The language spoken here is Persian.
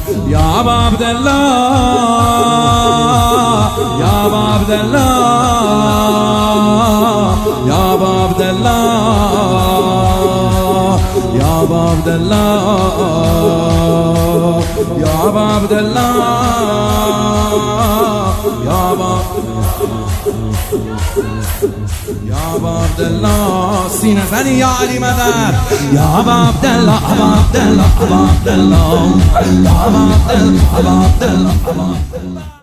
يا أبا عبد الله يا أبا عبد الله يا أبا عبد الله يا أبا عبد الله يا أبا عبد الله يا أبا يا أبا عبد الله سينا ثاني يا علي مدد يا أبا عبد الله أبا عبد الله أبا عبد الله يا أبا عبد الله أبا عبد الله